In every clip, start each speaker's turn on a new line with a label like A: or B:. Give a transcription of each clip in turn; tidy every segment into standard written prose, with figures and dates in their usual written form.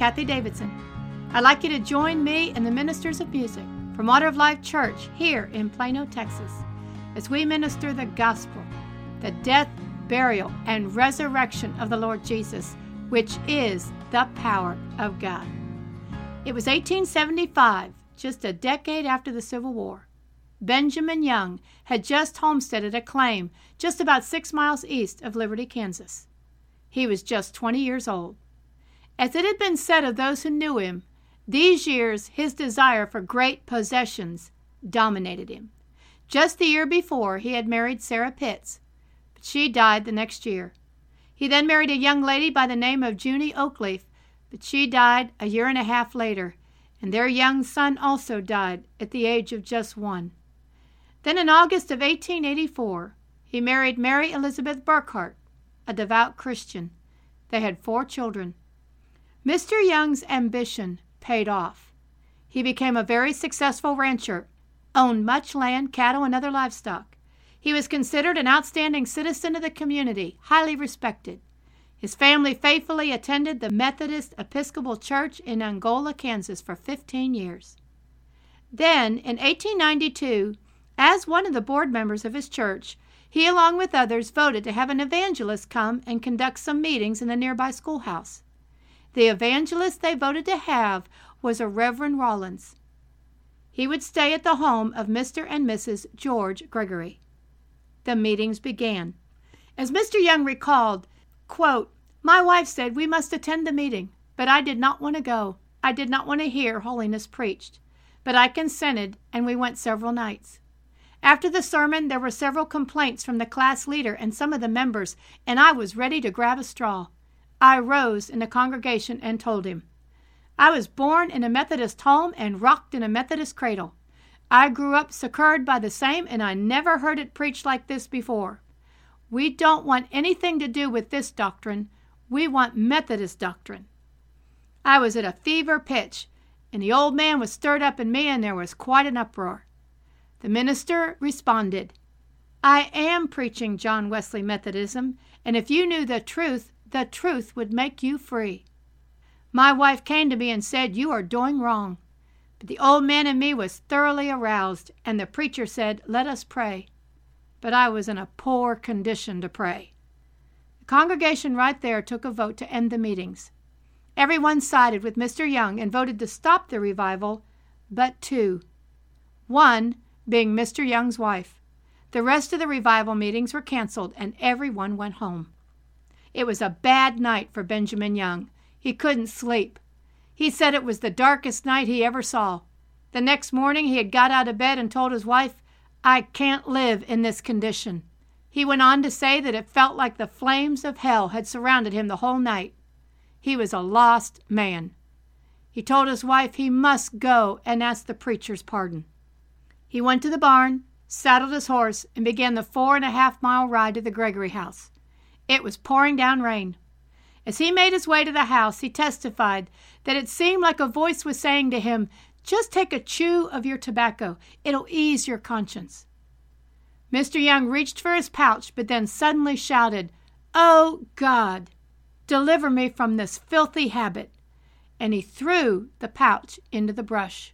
A: Kathy Davidson. I'd like you to join me and the ministers of music from Water of Life Church here in Plano, Texas, as we minister the gospel, the death, burial, and resurrection of the Lord Jesus, which is the power of God. It was 1875, just a decade after the Civil War. Benjamin Young had just homesteaded a claim just about 6 miles east of Liberty, Kansas. He was just 20 years old. As it had been said of those who knew him, these years his desire for great possessions dominated him. Just the year before, he had married Sarah Pitts, but she died the next year. He then married a young lady by the name of Junie Oakleaf, but she died a year and a half later, and their young son also died at the age of just 1. Then in August of 1884, he married Mary Elizabeth Burkhart, a devout Christian. They had 4 children. Mr. Young's ambition paid off. He became a very successful rancher, owned much land, cattle, and other livestock. He was considered an outstanding citizen of the community, highly respected. His family faithfully attended the Methodist Episcopal Church in Angola, Kansas for 15 years. Then, in 1892, as one of the board members of his church, he, along with others, voted to have an evangelist come and conduct some meetings in the nearby schoolhouse. The evangelist they voted to have was a Reverend Rollins. He would stay at the home of Mr. and Mrs. George Gregory. The meetings began. As Mr. Young recalled, quote, "My wife said we must attend the meeting, but I did not want to go. I did not want to hear holiness preached. But I consented, and we went several nights. After the sermon, there were several complaints from the class leader and some of the members, and I was ready to grab a straw. I rose in the congregation and told him, 'I was born in a Methodist home and rocked in a Methodist cradle. I grew up succored by the same, and I never heard it preached like this before. We don't want anything to do with this doctrine. We want Methodist doctrine.' I was at a fever pitch, and the old man was stirred up in me, and there was quite an uproar. The minister responded, 'I am preaching John Wesley Methodism, and if you knew the truth would make you free.' My wife came to me and said, 'You are doing wrong.' But the old man in me was thoroughly aroused, and the preacher said, 'Let us pray.' But I was in a poor condition to pray. The congregation right there took a vote to end the meetings. Everyone sided with Mr. Young and voted to stop the revival, but 2. One being Mr. Young's wife. The rest of the revival meetings were canceled, and everyone went home. It was a bad night for Benjamin Young. He couldn't sleep. He said it was the darkest night he ever saw. The next morning he had got out of bed and told his wife, 'I can't live in this condition.' He went on to say that it felt like the flames of hell had surrounded him the whole night. He was a lost man. He told his wife he must go and ask the preacher's pardon. He went to the barn, saddled his horse, and began the 4.5-mile ride to the Gregory house. It was pouring down rain. As he made his way to the house, he testified that it seemed like a voice was saying to him, 'Just take a chew of your tobacco. It'll ease your conscience.' Mr. Young reached for his pouch, but then suddenly shouted, 'Oh, God, deliver me from this filthy habit,' and he threw the pouch into the brush.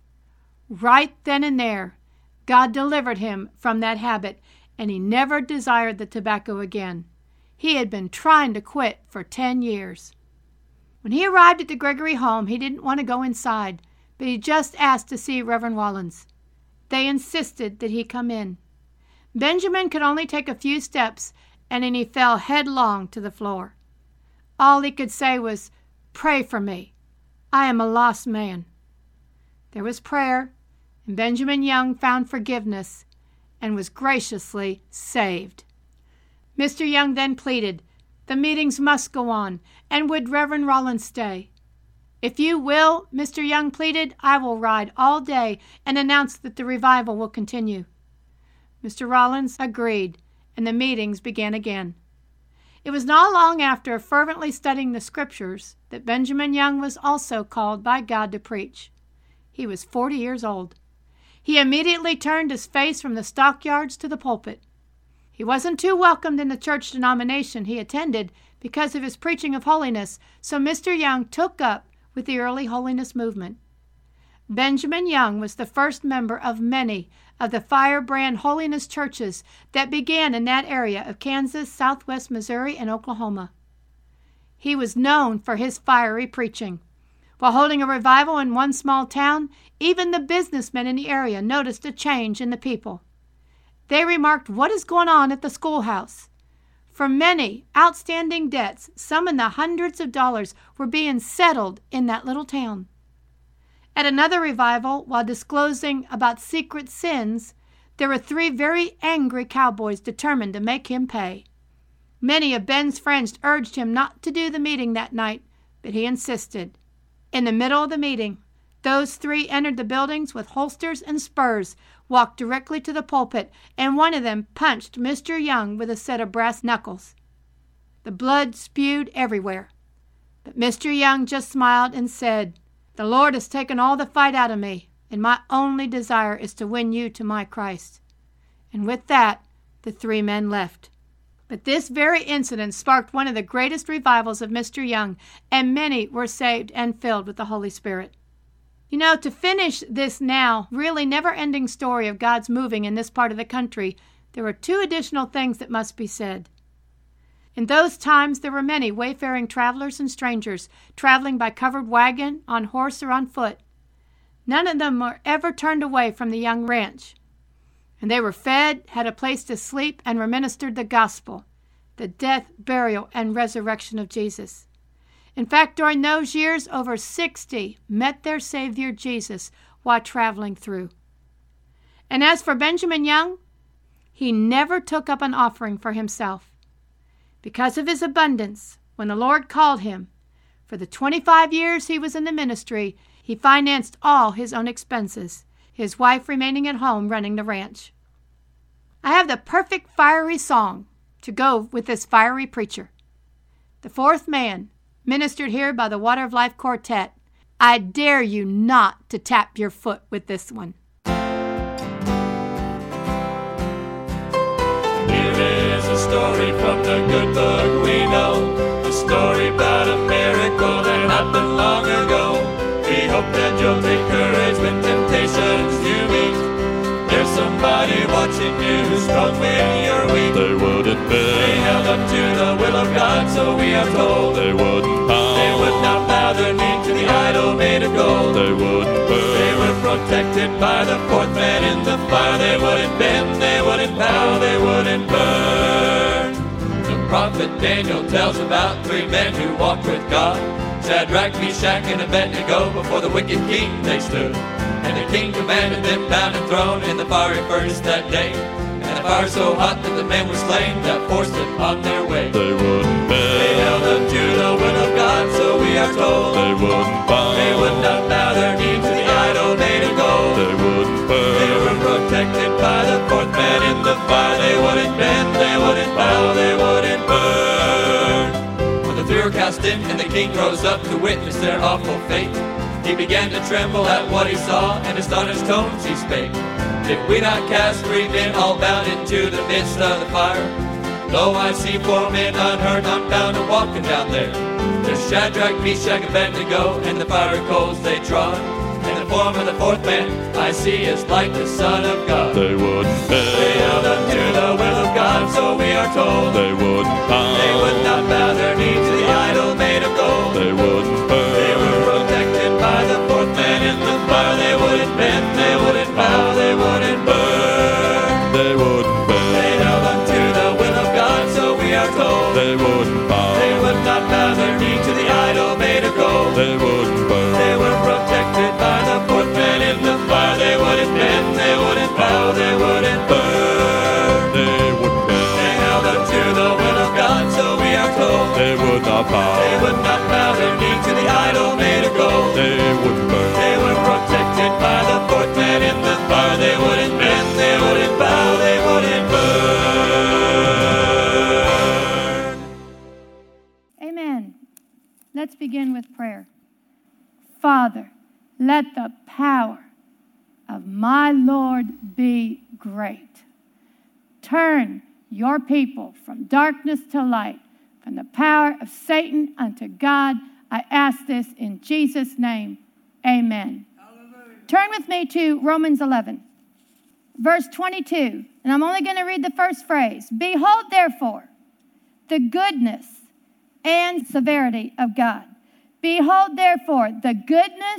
A: Right then and there, God delivered him from that habit, and he never desired the tobacco again. He had been trying to quit for 10 years. When he arrived at the Gregory home, he didn't want to go inside, but he just asked to see Reverend Rollins. They insisted that he come in. Benjamin could only take a few steps, and then he fell headlong to the floor. All he could say was, 'Pray for me. I am a lost man.' There was prayer, and Benjamin Young found forgiveness and was graciously saved. Mr. Young then pleaded, the meetings must go on, and would Reverend Rollins stay? 'If you will,' Mr. Young pleaded, 'I will ride all day and announce that the revival will continue.' Mr. Rollins agreed, and the meetings began again. It was not long after fervently studying the Scriptures that Benjamin Young was also called by God to preach. He was 40 years old. He immediately turned his face from the stockyards to the pulpit. He wasn't too welcomed in the church denomination he attended because of his preaching of holiness, so Mr. Young took up with the early holiness movement. Benjamin Young was the first member of many of the firebrand holiness churches that began in that area of Kansas, southwest Missouri, and Oklahoma. He was known for his fiery preaching. While holding a revival in one small town, even the businessmen in the area noticed a change in the people. They remarked, "What is going on at the schoolhouse?" For many outstanding debts, some in the hundreds of dollars, were being settled in that little town. At another revival, while disclosing about secret sins, there were 3 very angry cowboys determined to make him pay. Many of Ben's friends urged him not to do the meeting that night, but he insisted. In the middle of the meeting, those 3 entered the buildings with holsters and spurs, walked directly to the pulpit, and one of them punched Mr. Young with a set of brass knuckles. The blood spewed everywhere. But Mr. Young just smiled and said, "The Lord has taken all the fight out of me, and my only desire is to win you to my Christ." And with that, the 3 men left. But this very incident sparked one of the greatest revivals of Mr. Young, and many were saved and filled with the Holy Spirit. You know, to finish this now really never-ending story of God's moving in this part of the country, there are 2 additional things that must be said. In those times, there were many wayfaring travelers and strangers traveling by covered wagon, on horse, or on foot. None of them were ever turned away from the Young Ranch. And they were fed, had a place to sleep, and were ministered the gospel, the death, burial, and resurrection of Jesus. In fact, during those years, over 60 met their Savior Jesus while traveling through. And as for Benjamin Young, he never took up an offering for himself. Because of his abundance, when the Lord called him, for the 25 years he was in the ministry, he financed all his own expenses, his wife remaining at home running the ranch. I have the perfect fiery song to go with this fiery preacher. The 4th man, ministered here by the Water of Life Quartet. I dare you not to tap your foot with this one.
B: Here is a story from the good book we know, a story about a miracle that happened long ago. We hope that you'll take courage when temptations you meet. There's somebody watching you, strong when you're weak. They wouldn't bend. They held up to the will of God, so we are told. They wouldn't bow. They would not bow their knee to the idol made of gold. They wouldn't burn. They were protected by the 4th man in the fire. They wouldn't bend, they wouldn't bow, they wouldn't burn. The prophet Daniel tells about 3 men who walked with God. Shadrach, Meshach, and Abednego, before the wicked king they stood. And the king commanded them bound and thrown in the fiery furnace that day. And the fire so hot that the men were slain that forced it on their way. They wouldn't bend. They held up to the will of God, so we are told. They wouldn't bow. They would not bow their knee to the idol made of gold. They wouldn't burn. They were protected by the 4th man in the fire. They wouldn't bend, they wouldn't bow, they wouldn't burn. When the 3 were cast in and the king rose up to witness their awful fate, he began to tremble at what he saw, and astonished tones he spake. Did we not cast 3 men all bound into the midst of the fire? Lo, I see 4 men unhurt, unbound, and walking down there. There's Shadrach, Meshach, and Abednego, and the fiery coals they trod. And the form of the 4th man I see is like the Son of God. They wouldn't bend. They held up to the will of God, so we are told. They wouldn't bow. They would not bow their knee to the idol made of gold. They wouldn't burn. They were protected by the 4th man in the fire. They wouldn't bend, they wouldn't bow, they wouldn't burn. They wouldn't bend. They held unto the will of God, so we are told. They wouldn't bow. They would not bow their knee to the idol made of gold. They wouldn't burn. They were protected by the 4th man in the fire. They wouldn't bend, they wouldn't bow, they wouldn't burn. They wouldn't bend. They held unto the will of God, so we are told. They would not bow. They would not bow their knee to the idol made of gold. They wouldn't burn. They were protected by the 4th man in the fire. They wouldn't bend, they wouldn't bow, they wouldn't burn.
A: Amen. Let's begin with prayer. Father, let the power of my Lord be great. Turn your people from darkness to light, from the power of Satan unto God I ask this in Jesus' name. Amen. Hallelujah. Turn with me to Romans 11, verse 22. And I'm only going to read the first phrase. Behold, therefore, the goodness and severity of God. Behold, therefore, the goodness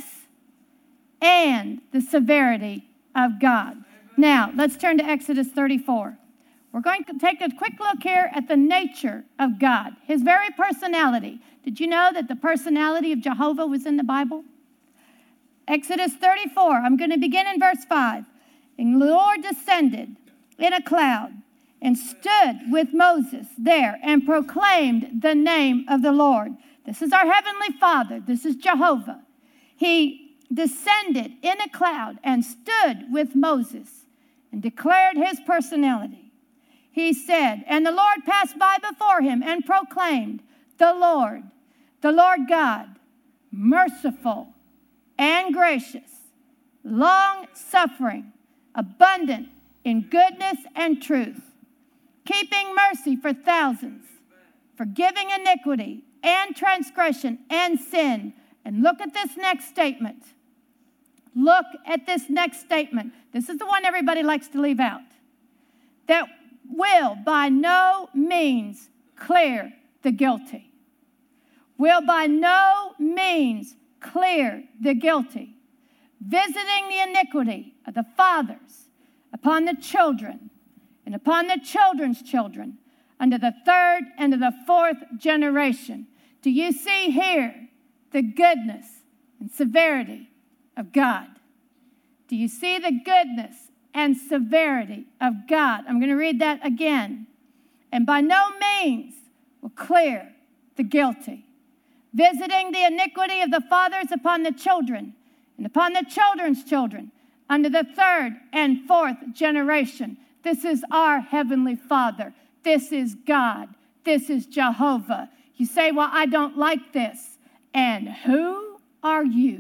A: and the severity of God. Now, let's turn to Exodus 34. We're going to take a quick look here at the nature of God, his very personality. Did you know that the personality of Jehovah was in the Bible? Exodus 34, I'm going to begin in verse 5. And the Lord descended in a cloud and stood with Moses there and proclaimed the name of the Lord. This is our heavenly Father. This is Jehovah. He descended in a cloud and stood with Moses and declared his personality. He said, and the Lord passed by before him and proclaimed, the Lord God, merciful and gracious, long-suffering, abundant in goodness and truth, keeping mercy for thousands, forgiving iniquity and transgression and sin. And look at this next statement. Look at this next statement. This is the one everybody likes to leave out. That will by no means clear the guilty. Will by no means clear the guilty. Visiting the iniquity of the fathers upon the children and upon the children's children unto the third and to the fourth generation. Do you see here the goodness and severity of God? Do you see the goodness and severity of God? I'm going to read that again. And by no means will clear the guilty. Visiting the iniquity of the fathers upon the children and upon the children's children unto the third and fourth generation. This is our heavenly Father. This is God. This is Jehovah. You say, well, I don't like this. And who are you?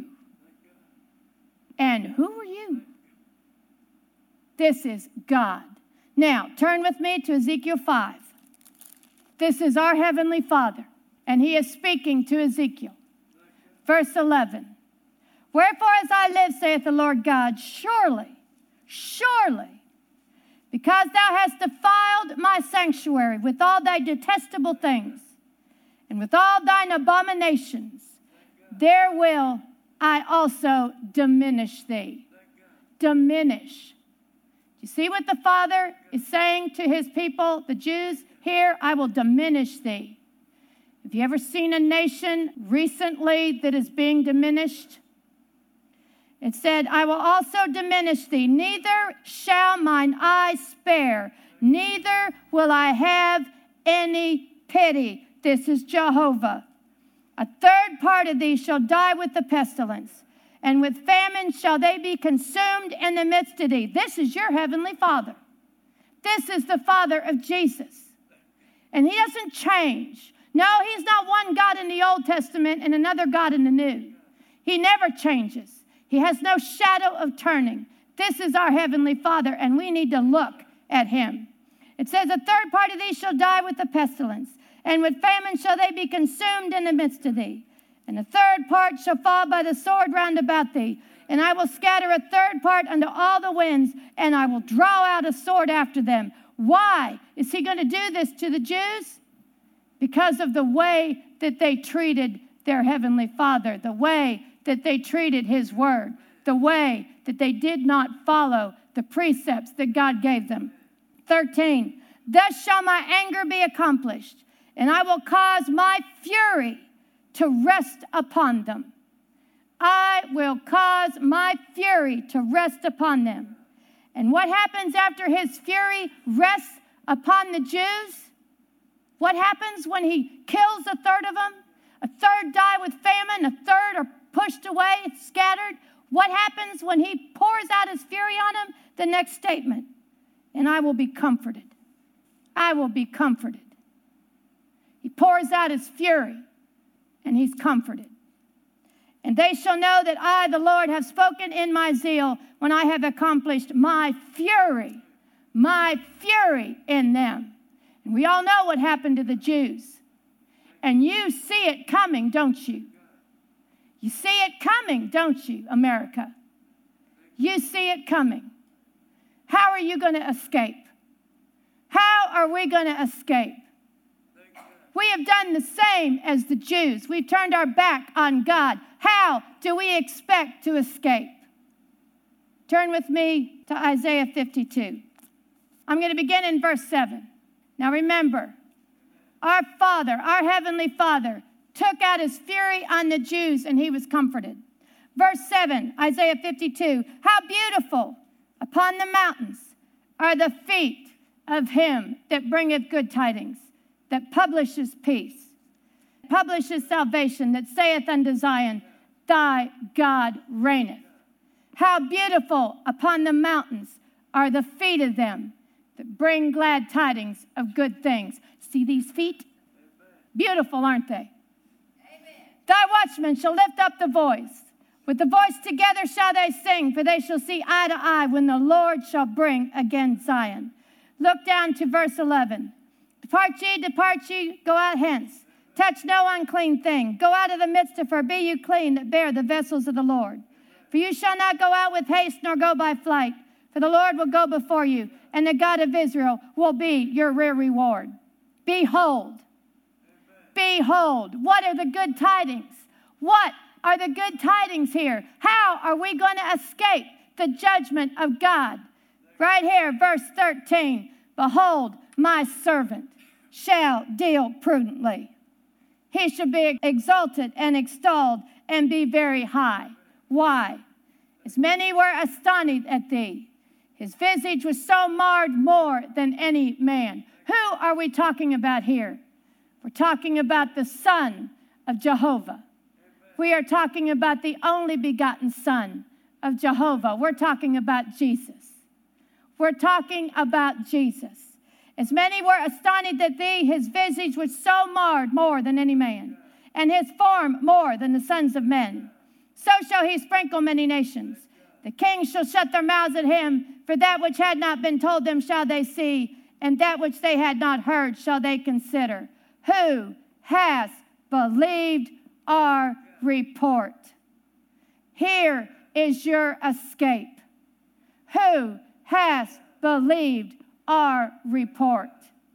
A: And who are you? This is God. Now, turn with me to Ezekiel 5. This is our heavenly Father, and he is speaking to Ezekiel. Verse 11. Wherefore, as I live, saith the Lord God, surely, because thou hast defiled my sanctuary with all thy detestable things, and with all thine abominations, there will I also diminish thee. Diminish. Do you see what the Father is saying to his people, the Jews? Here, I will diminish thee. Have you ever seen a nation recently that is being diminished? It said, I will also diminish thee. Neither shall mine eye spare, neither will I have any pity. This is Jehovah. A third part of thee shall die with the pestilence, and with famine shall they be consumed in the midst of thee. This is your heavenly Father. This is the Father of Jesus. And he doesn't change. No, he's not one God in the Old Testament and another God in the New. He never changes. He has no shadow of turning. This is our heavenly Father, and we need to look at him. It says, a third part of thee shall die with the pestilence, and with famine shall they be consumed in the midst of thee. And a third part shall fall by the sword round about thee. And I will scatter a third part unto all the winds, and I will draw out a sword after them. Why is he going to do this to the Jews? Because of the way that they treated their heavenly Father, the way that they treated his word, the way that they did not follow the precepts that God gave them. 13, thus shall my anger be accomplished, and I will cause my fury to rest upon them. I will cause my fury to rest upon them. And what happens after his fury rests upon the Jews? What happens when he kills a third of them? A third die with famine, a third are pushed away, scattered. What happens when he pours out his fury on them? The next statement, and I will be comforted. I will be comforted. He pours out his fury, and he's comforted. And they shall know that I, the Lord, have spoken in my zeal when I have accomplished my fury in them. And we all know what happened to the Jews. And you see it coming, don't you? You see it coming, don't you, America? You see it coming. How are you going to escape? How are we going to escape? We have done the same as the Jews. We've turned our back on God. How do we expect to escape? Turn with me to Isaiah 52. I'm going to begin in verse 7. Now remember, our Father, our Heavenly Father, took out his fury on the Jews and he was comforted. Verse 7, Isaiah 52. How beautiful upon the mountains are the feet of him that bringeth good tidings, that publishes peace, publishes salvation, that saith unto Zion, thy God reigneth. How beautiful upon the mountains are the feet of them that bring glad tidings of good things. See these feet? Beautiful, aren't they? Amen. Thy watchmen shall lift up the voice. With the voice together shall they sing, for they shall see eye to eye when the Lord shall bring again Zion. Look down to verse 11. Depart ye, go out hence. Touch no unclean thing. Go out of the midst of her. Be you clean that bear the vessels of the Lord. For you shall not go out with haste, nor go by flight. For the Lord will go before you, and the God of Israel will be your rear reward. Behold, behold, what are the good tidings? What are the good tidings here? How are we going to escape the judgment of God? Right here, verse 13. Behold, my servant shall deal prudently. He shall be exalted and extolled and be very high. Why? As many were astonished at thee. His visage was so marred more than any man. Who are we talking about here? We're talking about the Son of Jehovah. We are talking about the only begotten Son of Jehovah. We're talking about Jesus. We're talking about Jesus. As many were astonished at thee, his visage was so marred more than any man, and his form more than the sons of men. So shall he sprinkle many nations. The kings shall shut their mouths at him, for that which had not been told them shall they see, and that which they had not heard shall they consider. Who has believed our report? Here is your escape. Who has believed our report?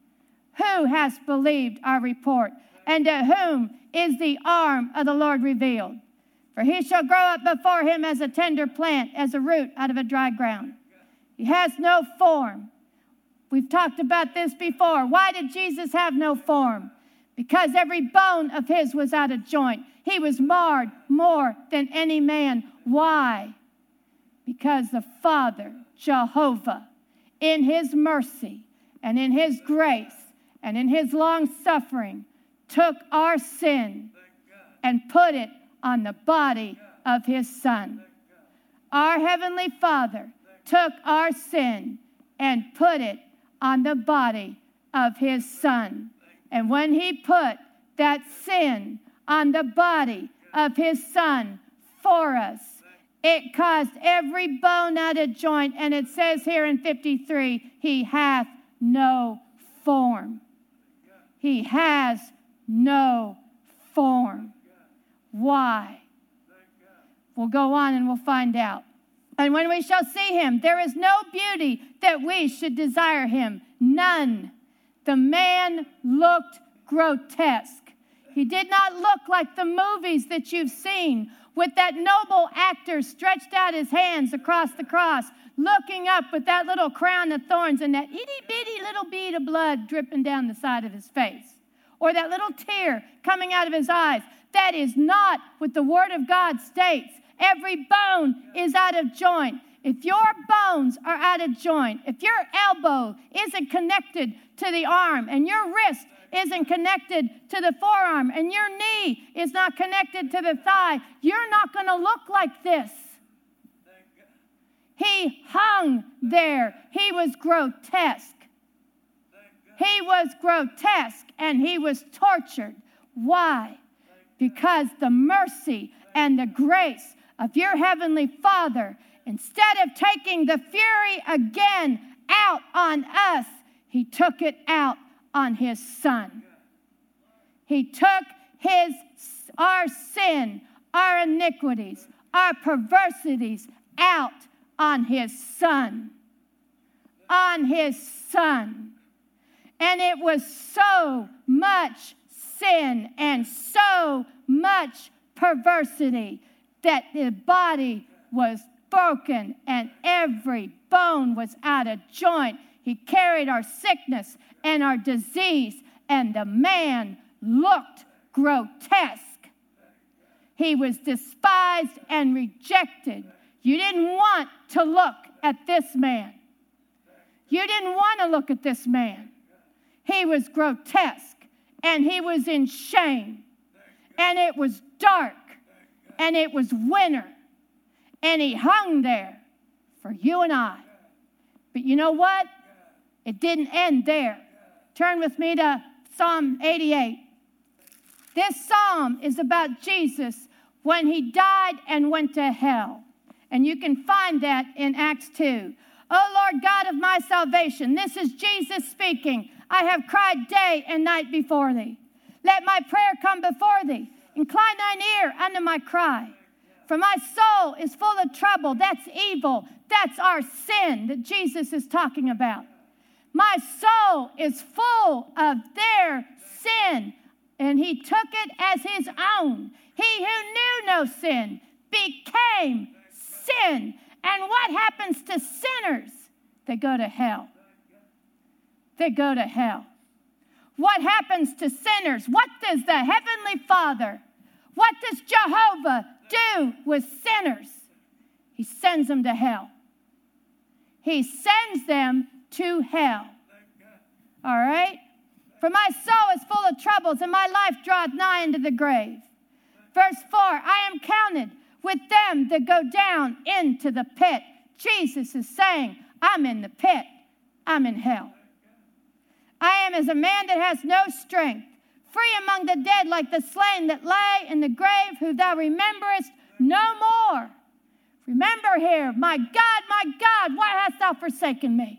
A: Who has believed our report? And to whom is the arm of the Lord revealed? For he shall grow up before him as a tender plant, as a root out of a dry ground. He has no form. We've talked about this before. Why did Jesus have no form? Because every bone of his was out of joint. He was marred more than any man. Why? Because the Father, Jehovah, in his mercy and in his grace and in his long suffering, took our sin and put it on the body of his Son. Our Heavenly Father took our sin and put it on the body of his Son. And when he put that sin on the body of his Son for us, it caused every bone out of joint. And it says here in 53, he hath no form. He has no form. Why? We'll go on and we'll find out. And when we shall see him, there is no beauty that we should desire him. None. The man looked grotesque. He did not look like the movies that you've seen with that noble actor stretched out his hands across the cross, looking up with that little crown of thorns and that itty-bitty little bead of blood dripping down the side of his face, or that little tear coming out of his eyes. That is not what the Word of God states. Every bone is out of joint. If your bones are out of joint, if your elbow isn't connected to the arm and your wrist isn't connected to the forearm and your knee is not connected to the thigh, you're not going to look like this. He hung there. He was grotesque. He was grotesque and he was tortured. Why? Because the mercy and the grace of your Heavenly Father, instead of taking the fury again out on us, he took it out on his Son. He took our sin our iniquities, our perversities out on his Son. On his Son. And it was so much sin and so much perversity that the body was broken and every bone was out of joint. He carried our sickness and our disease, and the man looked grotesque. He was despised and rejected. You didn't want to look at this man. You didn't want to look at this man. He was grotesque, and he was in shame, and it was dark, and it was winter, and he hung there for you and I. But you know what? It didn't end there. Turn with me to Psalm 88. This psalm is about Jesus when he died and went to hell. And you can find that in Acts 2. O Lord God of my salvation, this is Jesus speaking. I have cried day and night before thee. Let my prayer come before thee. Incline thine ear unto my cry. For my soul is full of trouble. That's evil. That's our sin that Jesus is talking about. My soul is full of their sin, and he took it as his own. He who knew no sin became sin. And what happens to sinners? They go to hell. They go to hell. What happens to sinners? What does the Heavenly Father, what does Jehovah do with sinners? He sends them to hell. He sends them to hell. All right? For my soul is full of troubles, and my life draweth nigh unto the grave. Verse 4, I am counted with them that go down into the pit. Jesus is saying, I'm in the pit. I'm in hell. I am as a man that has no strength, free among the dead like the slain that lay in the grave, who thou rememberest no more. Remember here, my God, why hast thou forsaken me?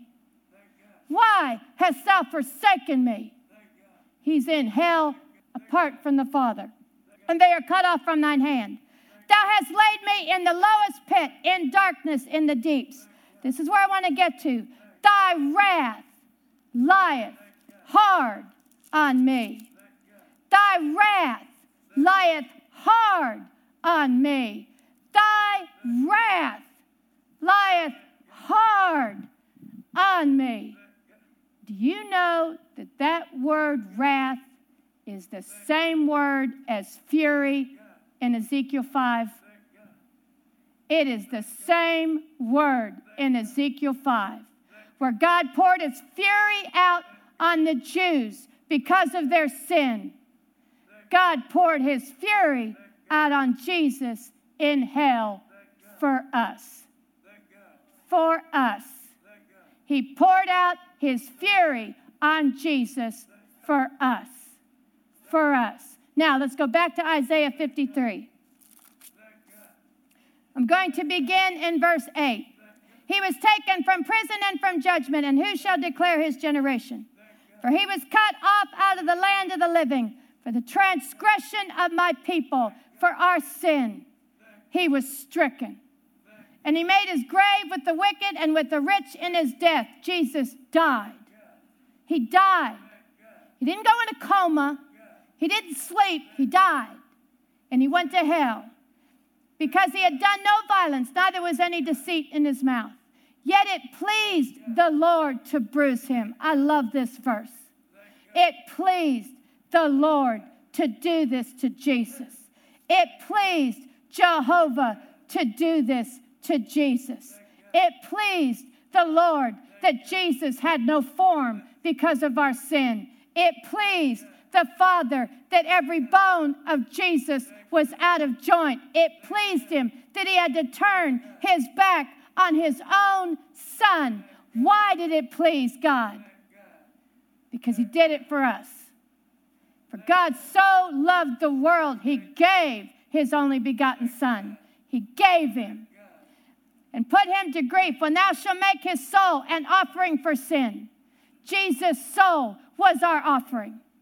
A: Why hast thou forsaken me? He's in hell apart from the Father, and they are cut off from thine hand. Thou hast laid me in the lowest pit, in darkness, in the deeps. This is where I want to get to. Thy wrath lieth hard on me. Thy wrath lieth hard on me. Thy wrath lieth hard on me. Do you know that that word wrath is the same word as fury in Ezekiel 5? It is the same word in Ezekiel 5, where God poured his fury out on the Jews because of their sin. God poured his fury out on Jesus in hell for us. For us. He poured out his fury on Jesus for us. For us. Now, let's go back to Isaiah 53. I'm going to begin in verse 8. He was taken from prison and from judgment, and who shall declare his generation? For he was cut off out of the land of the living, for the transgression of my people, for our sin. He was stricken. And he made his grave with the wicked and with the rich in his death. Jesus died. He died. He didn't go in a coma. He didn't sleep. He died. And he went to hell. Because he had done no violence, neither was any deceit in his mouth. Yet it pleased the Lord to bruise him. I love this verse. It pleased the Lord to do this to Jesus. It pleased Jehovah to do this to Jesus. It pleased the Lord that Jesus had no form because of our sin. It pleased the Father that every bone of Jesus was out of joint. It pleased him that he had to turn his back on his own Son. Why did it please God? Because he did it for us. For God so loved the world, he gave his only begotten Son. He gave him and put him to grief when thou shalt make his soul an offering for sin. Jesus' soul was our offering.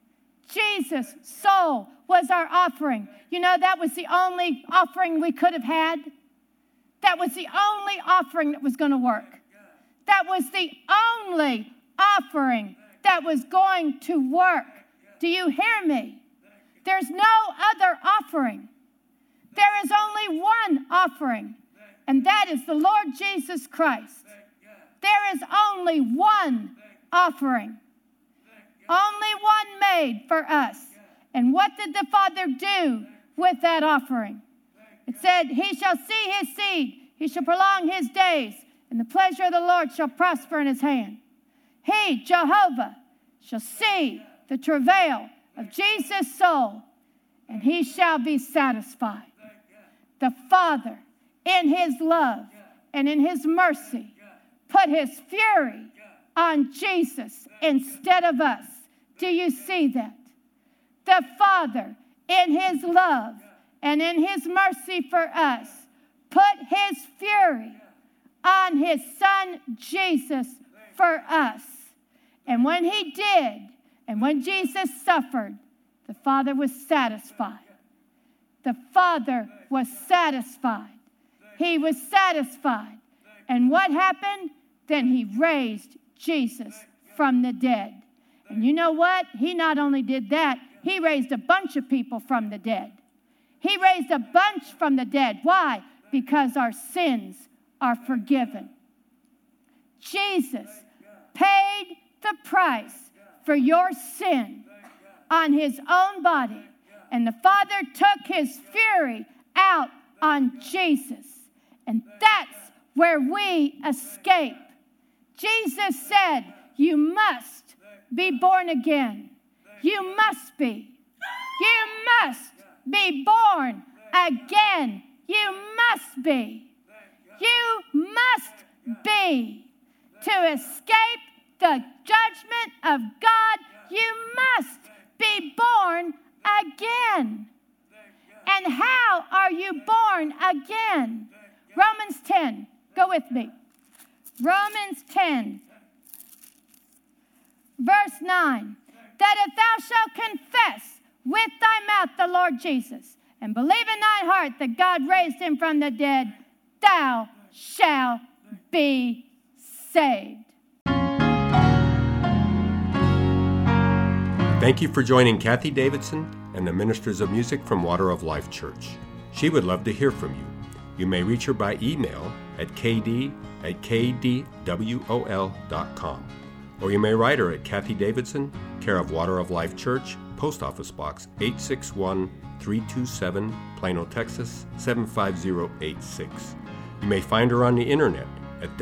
A: Jesus' soul was our offering. You know, that was the only offering we could have had. That was the only offering that was going to work. That was the only offering that was going to work. Do you hear me? There's no other offering. There is only one offering, and that is the Lord Jesus Christ. There is only one offering. Only one made for us. And what did the Father do with that offering? It said, he shall see his seed, he shall prolong his days, and the pleasure of the Lord shall prosper in his hand. He, Jehovah, shall see the travail of Jesus' soul, and he shall be satisfied. The Father, in his love and in his mercy, put his fury on Jesus instead of us. Do you see that? The Father, in his love and in his mercy for us, put his fury on his Son Jesus for us. And when he did, and when Jesus suffered, the Father was satisfied. The Father was satisfied. He was satisfied. And what happened? Then he raised Jesus from the dead. And you know what? He not only did that, he raised a bunch of people from the dead. He raised a bunch from the dead. Why? Because our sins are forgiven. Jesus paid the price for your sin on his own body. And the Father took his fury out on Jesus. And that's where we escape. Jesus said, you must be born again. You must be. You must be born again. You must be. You must be. To escape the judgment of God, you must be born again. And how are you born again? Romans 10. Go with me. Romans 10, verse 9. That if thou shalt confess with thy mouth the Lord Jesus, and believe in thy heart that God raised him from the dead, thou shalt be saved.
C: Thank you for joining Kathy Davidson and the Ministers of Music from Water of Life Church. She would love to hear from you. You may reach her by email at kd@kdwol.com. Or you may write her at Kathy Davidson, care of Water of Life Church, Post Office Box 861-327, Plano, Texas 75086. You may find her on the internet at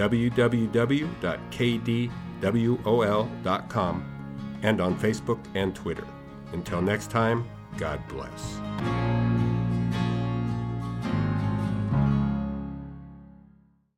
C: www.kdwol.com and on Facebook and Twitter. Until next time, God bless.